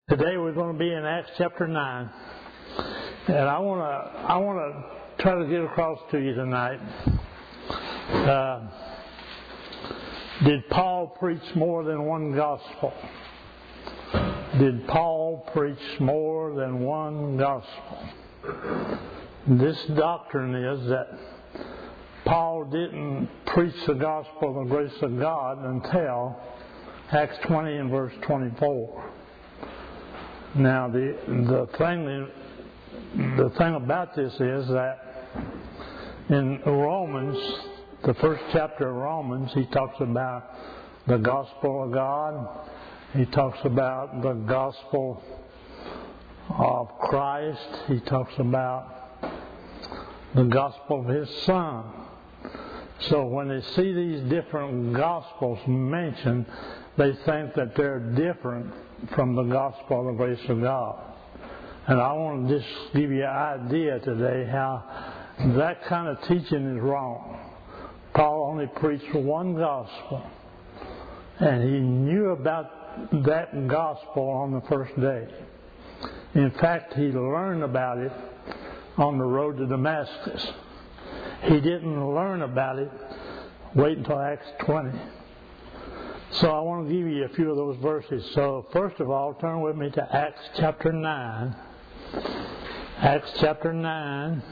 Today we're going to be in Acts chapter 9, and I want to try to get across to you tonight. Did Paul preach more than one gospel? Did Paul preach more than one gospel? This doctrine is that Paul didn't preach the gospel of the grace of God until Acts 20 and verse 24. Now, the thing about this is that in Romans, the first chapter of Romans, he talks about the gospel of God. He talks about the gospel of Christ. He talks about the gospel of His Son. So when they see these different gospels mentioned, they think that they're different from the gospel of the grace of God. And I want to just give you an idea today how that kind of teaching is wrong. Paul only preached one gospel, and he knew about that gospel on the first day. In fact, he learned about it on the road to Damascus. He didn't learn about it wait until Acts 20. So I want to give you a few of those verses. So first of all, turn with me to Acts chapter 9. Acts chapter 9.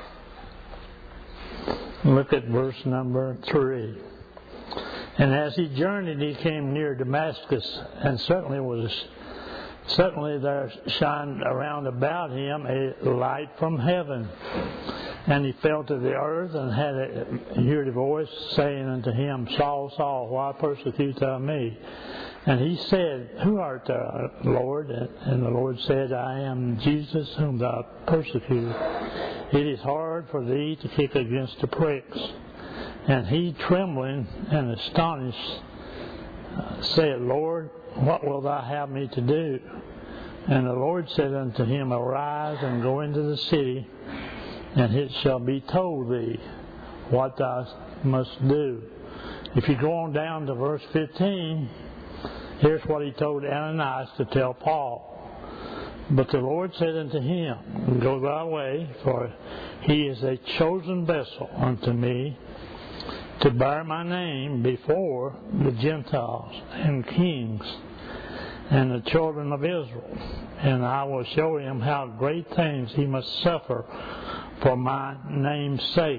Look at verse number 3. And as he journeyed, he came near Damascus, and certainly there shined around about him a light from heaven. And he fell to the earth and heard a voice saying unto him, Saul, Saul, why persecutest thou me? And he said, Who art thou, Lord? And the Lord said, I am Jesus whom thou persecutest. It is hard for thee to kick against the pricks. And he, trembling and astonished, said, Lord, what wilt thou have me to do? And the Lord said unto him, Arise and go into the city, and it shall be told thee what thou must do. If you go on down to verse 15, here's what he told Ananias to tell Paul. But the Lord said unto him, Go thy way, for he is a chosen vessel unto me, to bear my name before the Gentiles and kings and the children of Israel. And I will show him how great things he must suffer for my name's sake.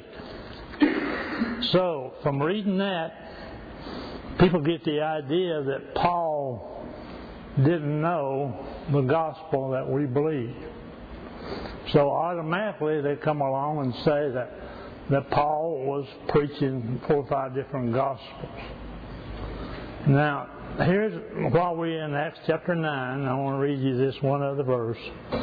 So, from reading that, people get the idea that Paul didn't know the gospel that we believe. So automatically they come along and say that Paul was preaching 4 or 5 different gospels. Now, while we're in Acts chapter 9, I want to read you this one other verse.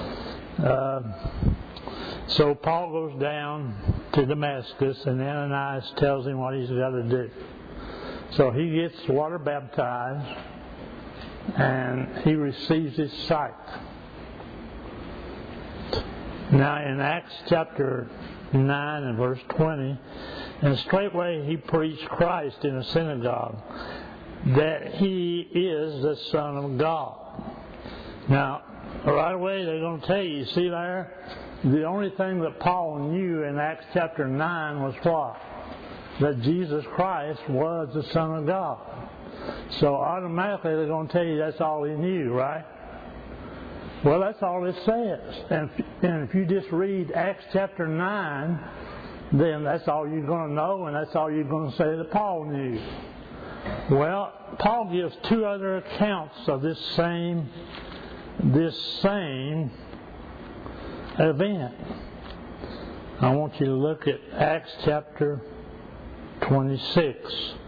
So Paul goes down to Damascus, and Ananias tells him what he's got to do. So he gets water baptized, and he receives his sight. Now in Acts chapter 9 and verse 20, and straightway he preached Christ in a synagogue, that he is the Son of God. Now, right away they're going to tell you, see there, the only thing that Paul knew in Acts chapter 9 was what? That Jesus Christ was the Son of God. So automatically they're going to tell you that's all he knew, right? Well, that's all it says. And if you just read Acts chapter 9, then that's all you're going to know, and that's all you're going to say that Paul knew. Well, Paul gives 2 other accounts of this same event. I want you to look at Acts chapter 26.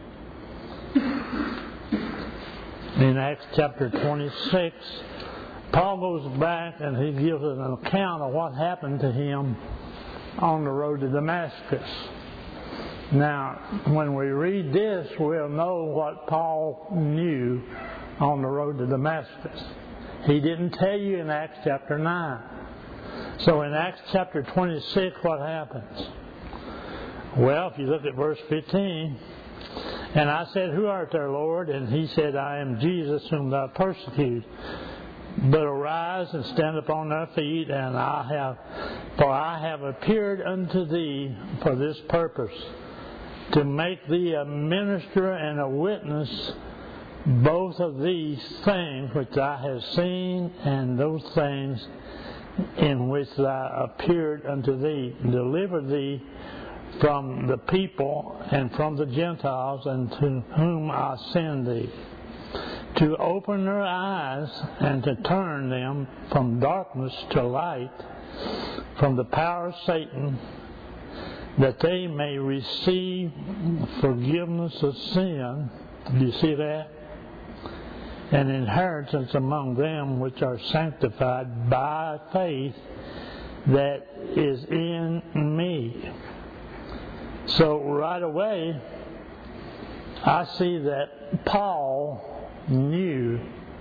In Acts chapter 26, Paul goes back and he gives an account of what happened to him on the road to Damascus. Now, when we read this, we'll know what Paul knew on the road to Damascus. He didn't tell you in Acts chapter 9. So in Acts chapter 26, what happens? Well, if you look at verse 15, and I said, Who art thou, Lord? And he said, I am Jesus whom thou persecutest. But arise and stand upon thy feet, for I have appeared unto thee for this purpose, to make thee a minister and a witness both of these things which I have seen, and those things in which I appeared unto thee, deliver thee from the people and from the Gentiles, and to whom I send thee, to open their eyes and to turn them from darkness to light, from the power of Satan, that they may receive forgiveness of sin. Do you see that? An inheritance among them which are sanctified by faith that is in me. So right away, I see that Paul knew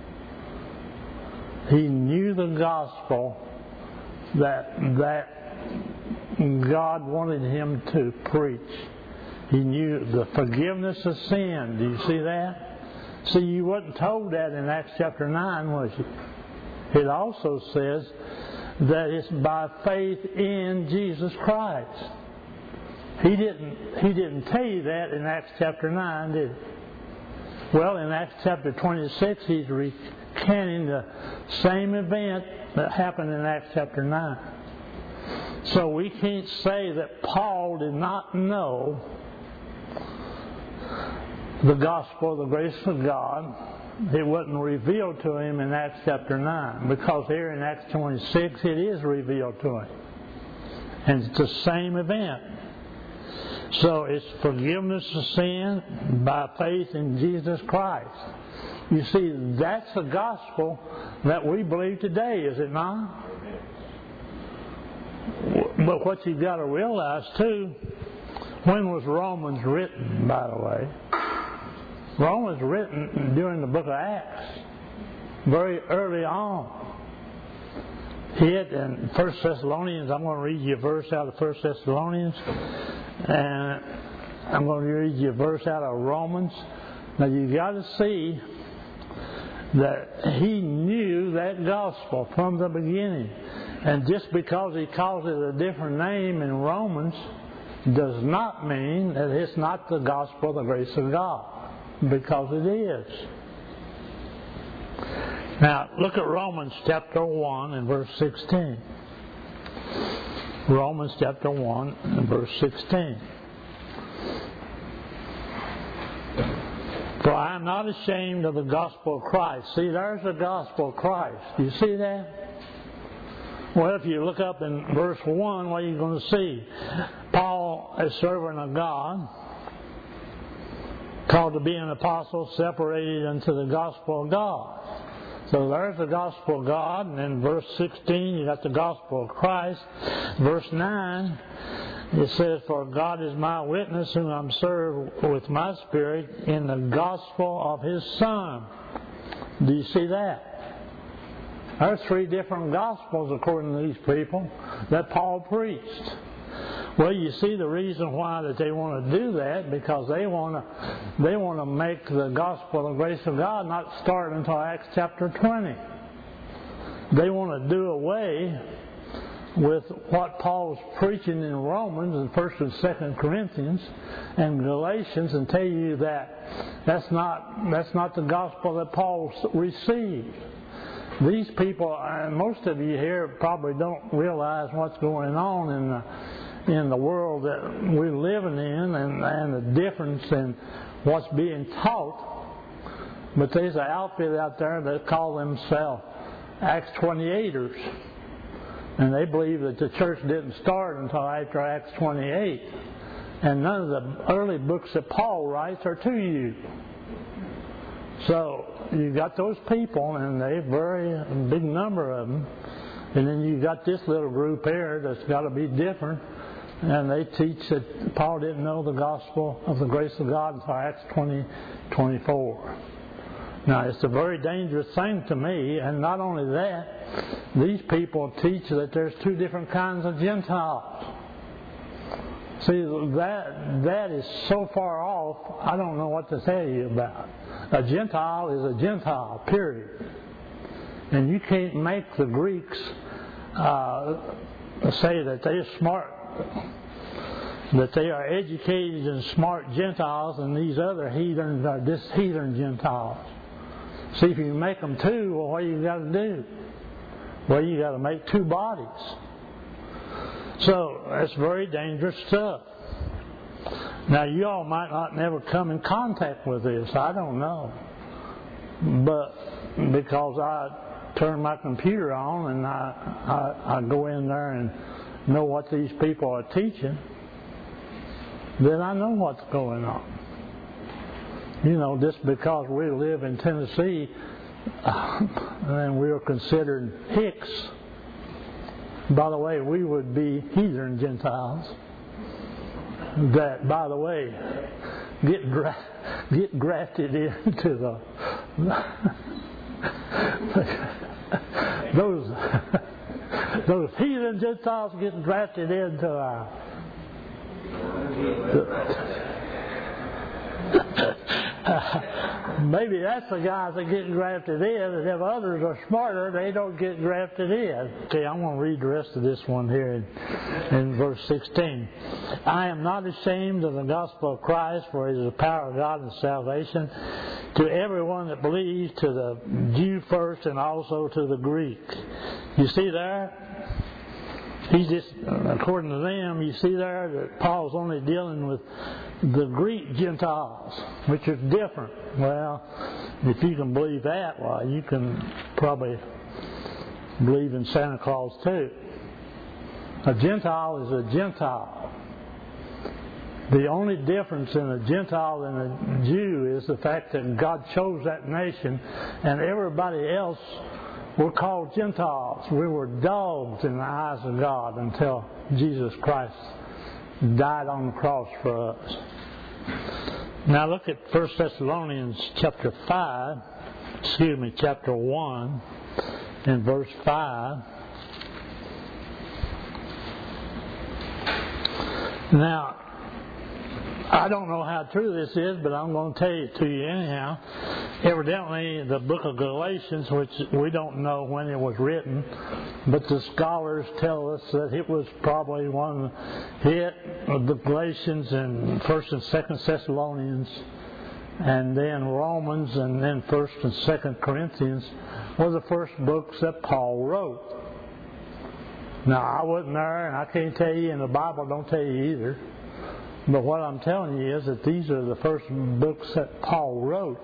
the gospel that God wanted him to preach. He knew the forgiveness of sin. Do you see that? See, you wasn't told that in Acts chapter 9, was you? It also says that it's by faith in Jesus Christ. He didn't tell you that in Acts chapter 9, did he? Well, in Acts chapter 26, he's recanting the same event that happened in Acts chapter 9. So we can't say that Paul did not know the gospel of the grace of God. It wasn't revealed to him in Acts chapter 9, because here in Acts 26 it is revealed to him. And it's the same event. So it's forgiveness of sin by faith in Jesus Christ. You see, that's the gospel that we believe today, is it not? But what you've got to realize too, when was Romans written, by the way? Romans written during the book of Acts, very early on. It in 1 Thessalonians, I'm going to read you a verse out of 1 Thessalonians, and I'm going to read you a verse out of Romans. Now you got to see that he knew that gospel from the beginning. And just because he calls it a different name in Romans does not mean that it's not the gospel of the grace of God, because it is. Now look at Romans chapter 1 and verse 16. Romans chapter 1 and verse 16. For I am not ashamed of the gospel of Christ. See, there's the gospel of Christ. Do you see that? Well, if you look up in verse 1, what are you going to see? Paul, a servant of God, called to be an apostle, separated unto the gospel of God. So there's the gospel of God, and in verse 16 you got the gospel of Christ. Verse 9, it says, for God is my witness, whom I'm served with my spirit in the gospel of His Son. Do you see that? There's three different gospels, according to these people, that Paul preached. Well, you see the reason why that they want to do that, because they want to make the gospel of the grace of God not start until Acts chapter 20. They want to do away with what Paul's preaching in Romans and 1st and 2nd Corinthians and Galatians, and tell you that that's not the gospel that Paul received. These people, and most of you here probably don't realize what's going on in the world that we're living in, and the difference in what's being taught. But there's an outfit out there that call themselves Acts 28ers, and they believe that the church didn't start until after Acts 28, and none of the early books that Paul writes are to you. So you got those people, and they very big number of them, and then you got this little group here that's got to be different. And they teach that Paul didn't know the gospel of the grace of God until Acts 20:24. Now, it's a very dangerous thing to me, and not only that, these people teach that there's two different kinds of Gentiles. See, that is so far off, I don't know what to tell you about. A Gentile is a Gentile, period. And you can't make the Greeks say that they're smart, that they are educated and smart Gentiles, and these other heathens are just heathen Gentiles. See, if you make them two, well, what do you got to do? Well, you got to make two bodies. So that's very dangerous stuff. Now, you all might not never come in contact with this. I don't know. But because I turn my computer on and I go in there and know what these people are teaching, then I know what's going on. You know, just because we live in Tennessee and we are considered Hicks, by the way, we would be heathen Gentiles that, by the way, get grafted into the those heathen Gentiles get drafted into our maybe that's the guys that get grafted in, and if others are smarter, they don't get grafted in. Okay, I'm going to read the rest of this one here in verse 16. I am not ashamed of the gospel of Christ, for it is the power of God and salvation to everyone that believes, to the Jew first and also to the Greek. You see there? He's just, according to them, you see there that Paul's only dealing with the Greek Gentiles, which is different. Well, if you can believe that, well, you can probably believe in Santa Claus too. A Gentile is a Gentile. The only difference in a Gentile and a Jew is the fact that God chose that nation, and everybody else were called Gentiles. We were dogs in the eyes of God until Jesus Christ died on the cross for us. Now look at 1 Thessalonians chapter 1 and verse 5. Now, I don't know how true this is, but I'm going to tell it to you anyhow. Evidently, the book of Galatians, which we don't know when it was written, but the scholars tell us that it was probably one hit of the Galatians and 1st and 2nd Thessalonians, and then Romans, and then 1st and 2nd Corinthians were the first books that Paul wrote. Now, I wasn't there, and I can't tell you, and the Bible don't tell you either. But what I'm telling you is that these are the first books that Paul wrote.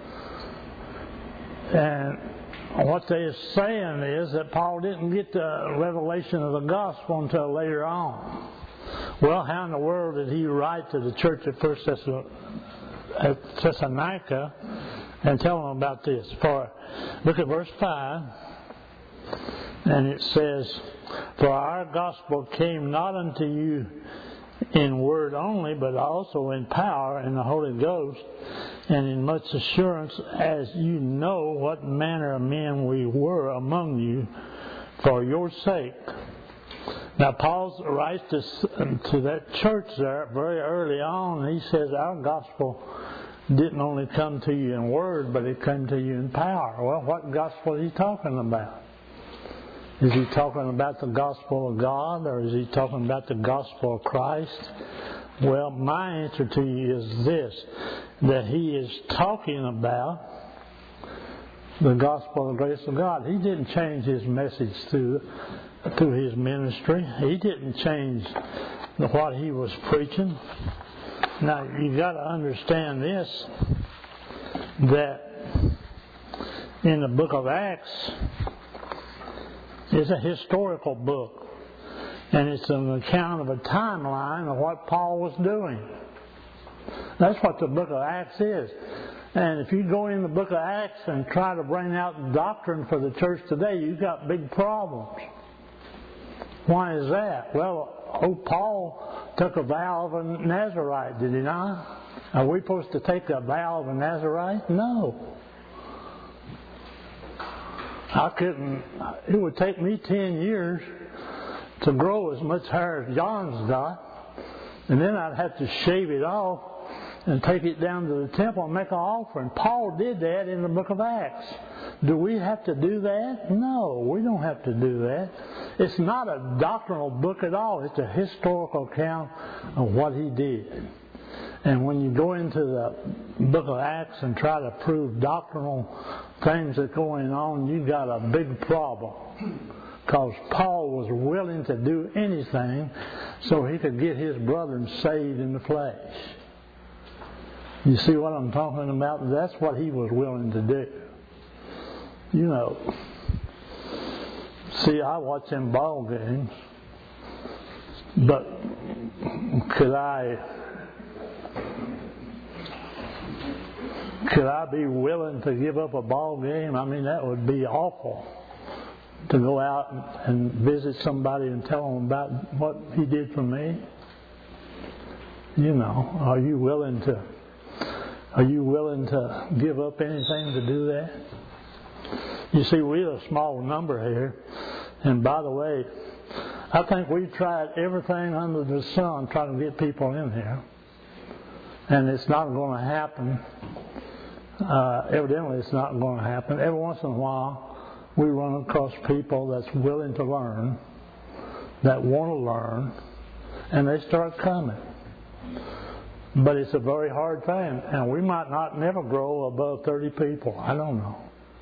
And what they're saying is that Paul didn't get the revelation of the gospel until later on. Well, how in the world did he write to the church at Thessalonica and tell them about this? For look at verse 5, and it says, "For our gospel came not unto you in word only, but also in power in the Holy Ghost, and in much assurance, as you know what manner of men we were among you for your sake." Now, Paul writes to that church there very early on, and he says, our gospel didn't only come to you in word, but it came to you in power. Well, what gospel is he talking about? Is he talking about the gospel of God, or is he talking about the gospel of Christ? Well, my answer to you is this, that he is talking about the gospel of the grace of God. He didn't change his message through his ministry. He didn't change what he was preaching. Now, you've got to understand this, that in the book of Acts, it's a historical book, and it's an account of a timeline of what Paul was doing. That's what the book of Acts is. And if you go in the book of Acts and try to bring out doctrine for the church today, you've got big problems. Why is that? Well, Paul took a vow of a Nazarite, did he not? Are we supposed to take a vow of a Nazarite? No. It would take me 10 years to grow as much hair as John's got, and then I'd have to shave it off and take it down to the temple and make an offering. Paul did that in the book of Acts. Do we have to do that? No, we don't have to do that. It's not a doctrinal book at all. It's a historical account of what he did. And when you go into the book of Acts and try to prove doctrinal things that are going on, you've got a big problem. Because Paul was willing to do anything so he could get his brethren saved in the flesh. You see what I'm talking about? That's what he was willing to do. You know, see, I watch them ball games, but could I be willing to give up a ball game? I mean, that would be awful, to go out and visit somebody and tell them about what he did for me. You know, are you willing to give up anything to do that? You see, we're a small number here, and by the way, I think we've tried everything under the sun trying to get people in here, and it's not going to happen. Evidently, it's not going to happen. Every once in a while, we run across people that's willing to learn, that want to learn, and they start coming. But it's a very hard thing, and we might not never grow above 30 people. I don't know.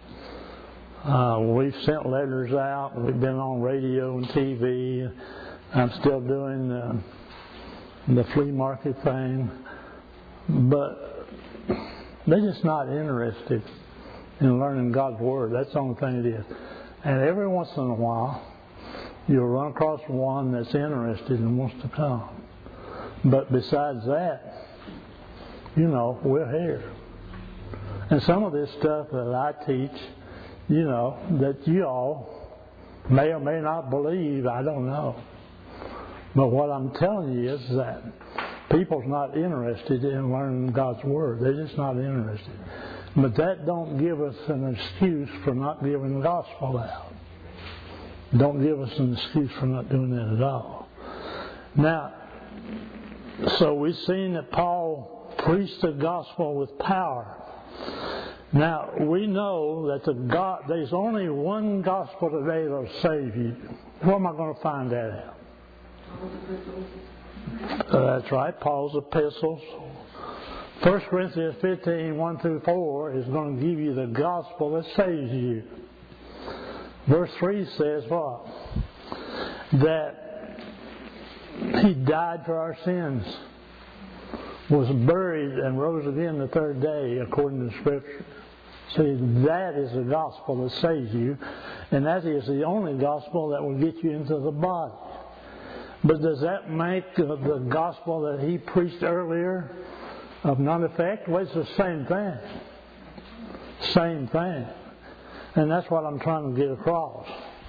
We've sent letters out. We've been on radio and TV. I'm still doing the flea market thing. But they're just not interested in learning God's Word. That's the only thing it is. And every once in a while, you'll run across one that's interested and wants to come. But besides that, you know, we're here. And some of this stuff that I teach, you know, that you all may or may not believe, I don't know. But what I'm telling you is that people's not interested in learning God's Word. They're just not interested. But that don't give us an excuse for not giving the gospel out. Don't give us an excuse for not doing that at all. Now, so we've seen that Paul preached the gospel with power. Now, we know that there's only one gospel today that will save you. Where am I going to find that out? That's right, Paul's epistles. 1 Corinthians 15, 1 through 4 is going to give you the gospel that saves you. Verse 3 says what? That he died for our sins, was buried, and rose again the third day, according to Scripture. See, that is the gospel that saves you, and that is the only gospel that will get you into the body. But does that make the gospel that he preached earlier of none effect? Well, it's the same thing. Same thing. And that's what I'm trying to get across.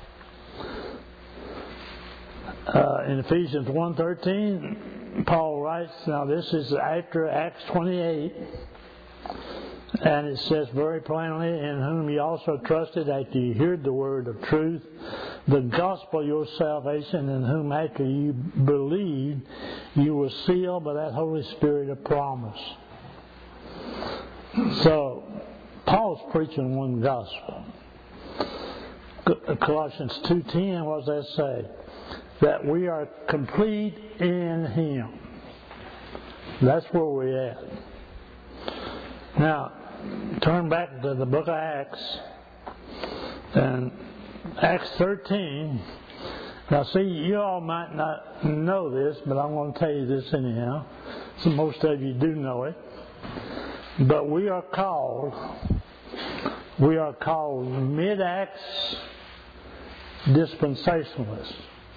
In Ephesians 1:13, Paul writes, now this is after Acts 28, and it says very plainly, in whom ye also trusted after ye heard the word of truth, the gospel of your salvation, in whom after you believed, you were sealed by that Holy Spirit of promise. So, Paul's preaching one gospel. Colossians 2:10, what does that say? That we are complete in Him. That's where we're at. Now, turn back to the book of Acts, and Acts 13. Now, see, you all might not know this, but I'm going to tell you this anyhow. So most of you do know it. But we are called mid-Acts dispensationalists.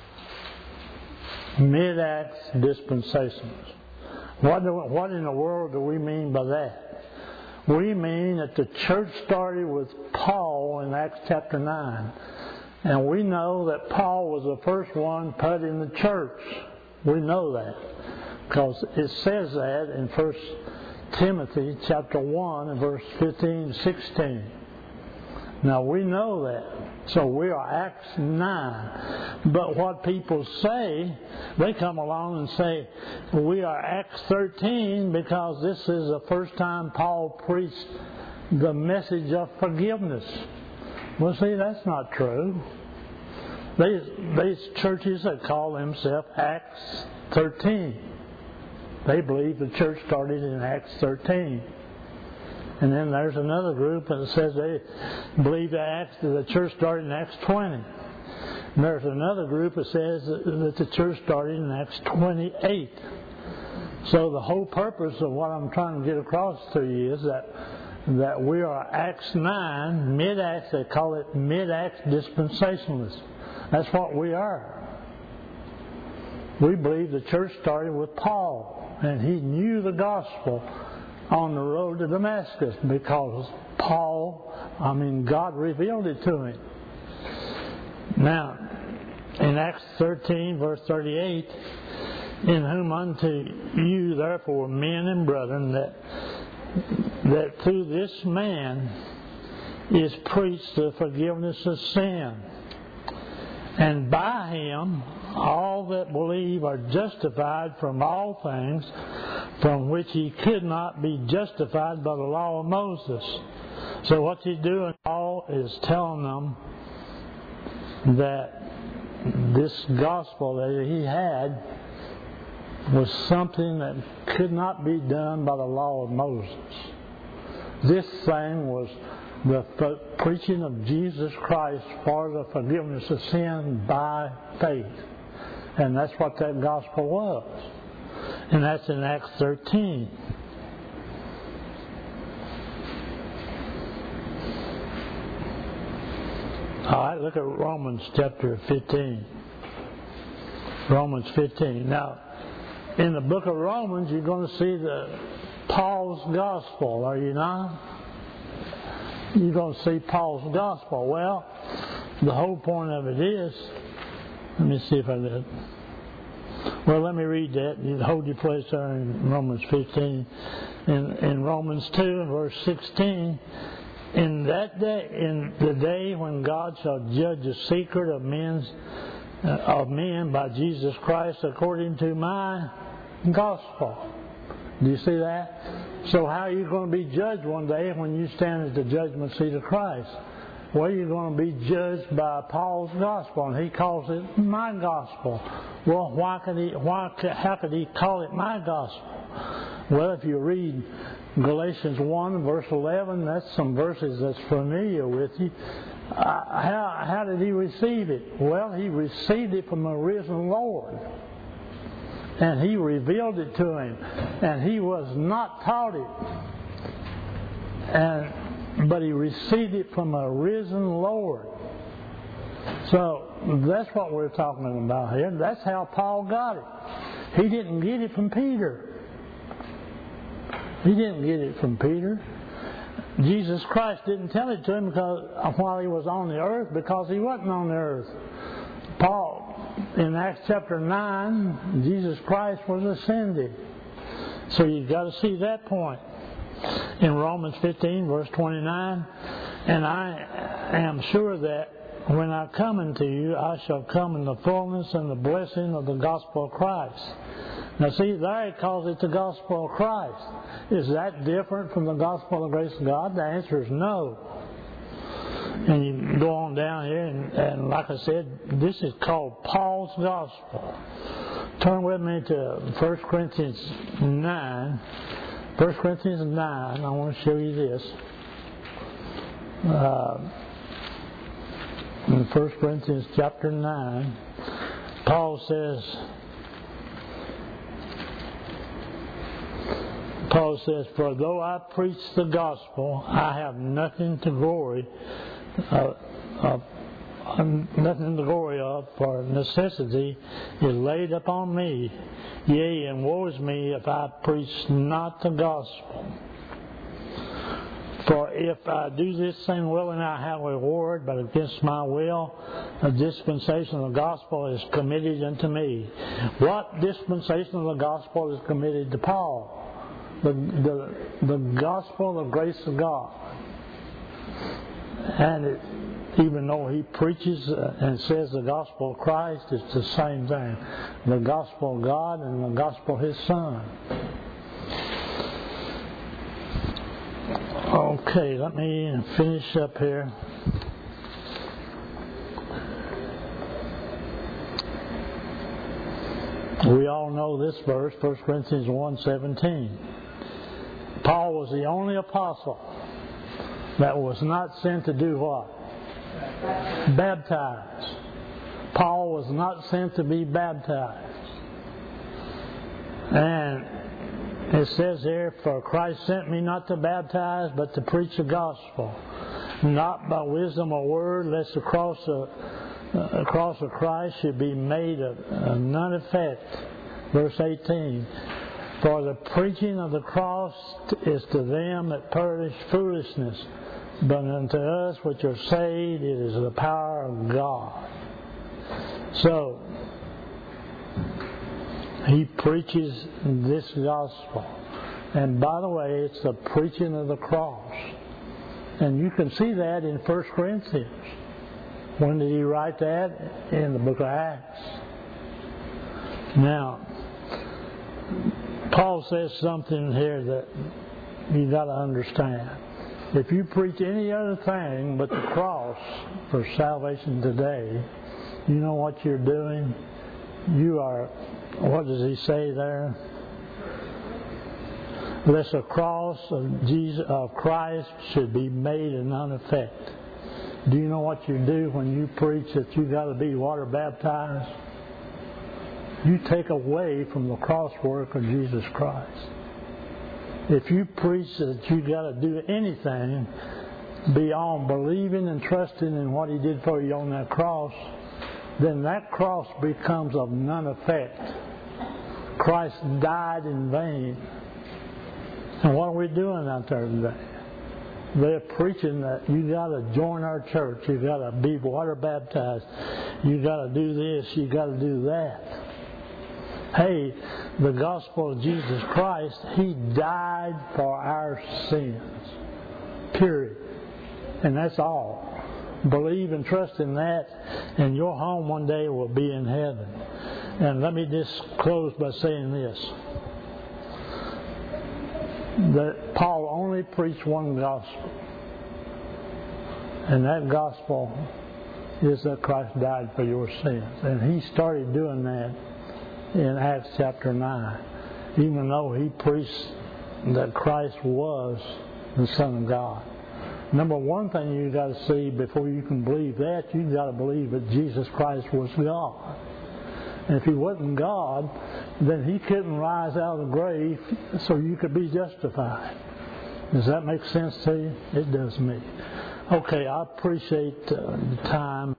Mid-Acts dispensationalists. What in the world do we mean by that? We mean that the church started with Paul in Acts chapter 9. And we know that Paul was the first one put in the church. We know that. Because it says that in 1 Timothy chapter 1 and verse 15 and 16. Now we know that. So we are Acts 9. But what people say, they come along and say, we are Acts 13 because this is the first time Paul preached the message of forgiveness. Well, see, that's not true. These churches that call themselves Acts 13. They believe the church started in Acts 13. And then there's another group that says they believe the church started in Acts 20. And there's another group that says that the church started in Acts 28. So the whole purpose of what I'm trying to get across to you is that we are Acts 9, mid-Acts. They call it mid-Acts dispensationalists. That's what we are. We believe the church started with Paul, and he knew the gospel on the road to Damascus because God revealed it to him. Now, in Acts 13, verse 38, in whom unto you therefore, men and brethren, that through this man is preached the forgiveness of sin, and by him all that believe are justified from all things from which he could not be justified by the law of Moses. So what he's doing, Paul is telling them that this gospel that he had was something that could not be done by the law of Moses. This thing was the preaching of Jesus Christ for the forgiveness of sin by faith. And that's what that gospel was. And that's in Acts 13. All right, look at Romans chapter 15. Romans 15. Now, in the book of Romans, you're going to see Paul's gospel, are you not? You're going to see Paul's gospel. Well, the whole point of it is, let me see if I did. Well, let me read that. You hold your place there in Romans 15. In Romans 2 and verse 16, in the day when God shall judge the secret of men by Jesus Christ according to my gospel. Do you see that? So how are you going to be judged one day when you stand at the judgment seat of Christ? Well, you're going to be judged by Paul's gospel, and he calls it my gospel. Well, how could he call it my gospel? Well, if you read Galatians 1, verse 11, that's some verses that's familiar with you. How did he receive it? Well, he received it from the risen Lord. And he revealed it to him. And he was not taught it. But he received it from a risen Lord. So that's what we're talking about here. That's how Paul got it. He didn't get it from Peter. He didn't get it from Peter. Jesus Christ didn't tell it to him while he was on the earth, because he wasn't on the earth. Paul, in Acts chapter 9, Jesus Christ was ascended. So you've got to see that point. In Romans 15, verse 29, and I am sure that when I come unto you, I shall come in the fullness and the blessing of the gospel of Christ. Now see, there it calls it the gospel of Christ. Is that different from the gospel of the grace of God? The answer is no. And you go on down here, and like I said, this is called Paul's gospel. Turn with me to 1 Corinthians 9. 1 Corinthians 9, I want to show you this. In 1 Corinthians chapter 9, Paul says, for though I preach the gospel, I have nothing to glory of, for necessity is laid upon me. Yea, and woe is me if I preach not the gospel. For if I do this thing willing, I have a reward, but against my will, a dispensation of the gospel is committed unto me. What dispensation of the gospel is committed to Paul? The gospel of the grace of God. And even though he preaches and says the gospel of Christ, it's the same thing. The gospel of God and the gospel of His Son. Okay, let me finish up here. We all know this verse, 1 Corinthians 1:17. Paul was the only apostle that was not sent to do what? Baptize. Paul was not sent to be baptized. And it says here, for Christ sent me not to baptize, but to preach the gospel, not by wisdom or word, lest the cross of Christ should be made of none effect. Verse 18, for the preaching of the cross is to them that perish foolishness, but unto us which are saved it is the power of God. So, he preaches this gospel. And by the way, it's the preaching of the cross. And you can see that in 1 Corinthians. When did he write that? In the book of Acts. Now, Paul says something here that you got to understand. If you preach any other thing but the cross for salvation today, you know what you're doing? You are, what does he say there? Lest the cross of Christ should be made of none effect. Do you know what you do when you preach that you got to be water baptized? You take away from the cross work of Jesus Christ. If you preach that you got to do anything beyond believing and trusting in what He did for you on that cross, then that cross becomes of none effect. Christ died in vain. And what are we doing out there today? They're preaching that you got to join our church, you got to be water baptized, you got to do this, you got to do that. Hey, the gospel of Jesus Christ, He died for our sins. Period. And that's all. Believe and trust in that, and your home one day will be in heaven. And let me just close by saying this. That Paul only preached one gospel. And that gospel is that Christ died for your sins. And he started doing that in Acts chapter 9. Even though he preached that Christ was the Son of God. Number one thing you got to see before you can believe that, you got to believe that Jesus Christ was God. And if He wasn't God, then He couldn't rise out of the grave so you could be justified. Does that make sense to you? It does me. Okay, I appreciate the time.